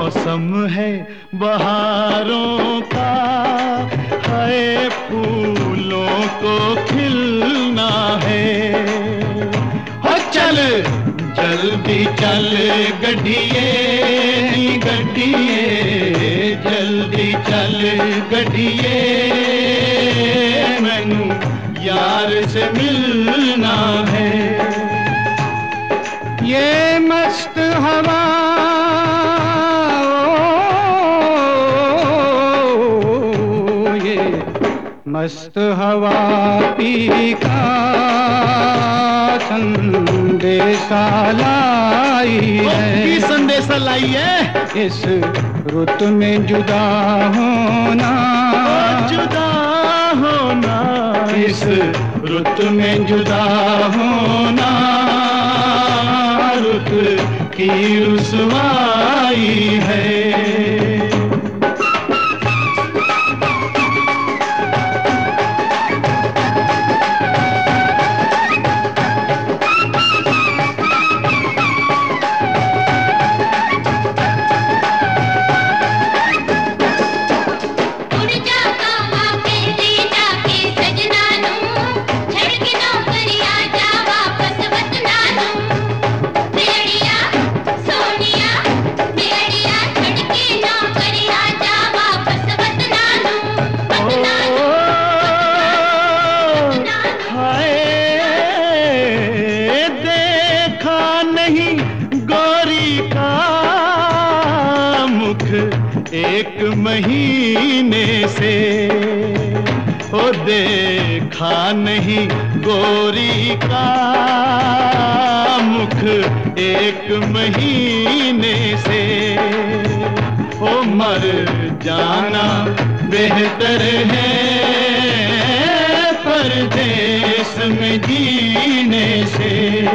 मौसम है बहारों का, है फूलों को खिलना है। हो चल जल्दी चल गड्डिए गड्डिए, जल्दी चल गड्डिए, मैनू यार से मिलना है। ये मस्त हवा मस्त हवा पी का संदेशा लाई है, संदेशा लाई है। इस रुत में जुदा होना, जुदा होना, इस रुत में जुदा होना, रुत की रुसवाई है। एक महीने से ओ देखा नहीं गोरी का मुख, एक महीने से ओ मर जाना बेहतर है परदेस में जीने से।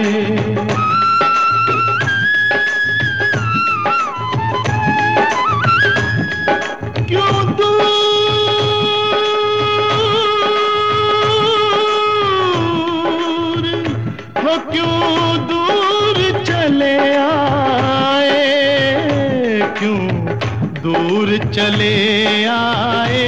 क्यों दूर चले आए, क्यों दूर चले आए,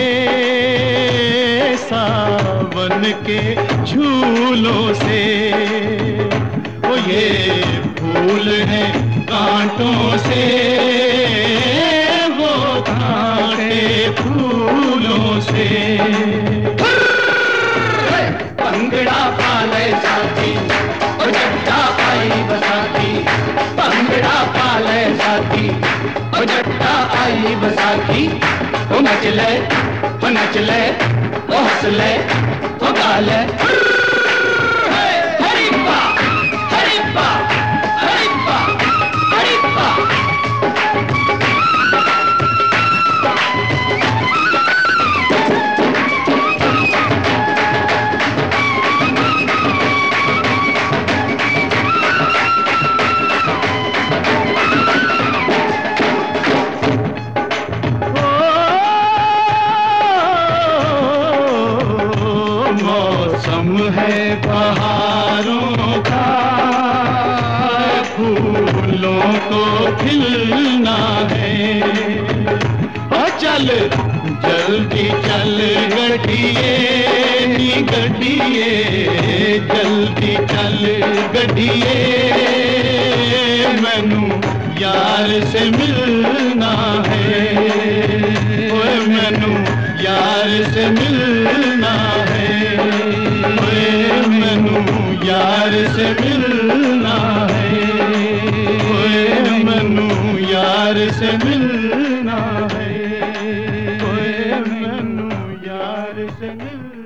सावन के झूलों से। ओ ये फूल है कांटों से, वो कांटे फूलों से। पंगड़ा पाले साथी जट्टा आई बसाती, पंगड़ा पाले साथी ओ जट्टा आई बसाती। ओ नच ले ओ नच ले ओ हंस ले ओ गा ले, हरिप्पा हरिप्पा हरिप्पा हरिप्पा। मौसम है बहारों का, फूलों को खिलना है। और चल जल्दी चल गड्डिए गड्डिए, जल्दी चल गड्डिए, मैनू यार से मिलना है। ओए मैनू यार से मिलना है, मैनू यार से मिलना है, ओए मैनू यार से मिलना है, ओए मैनू यार से मिलना है।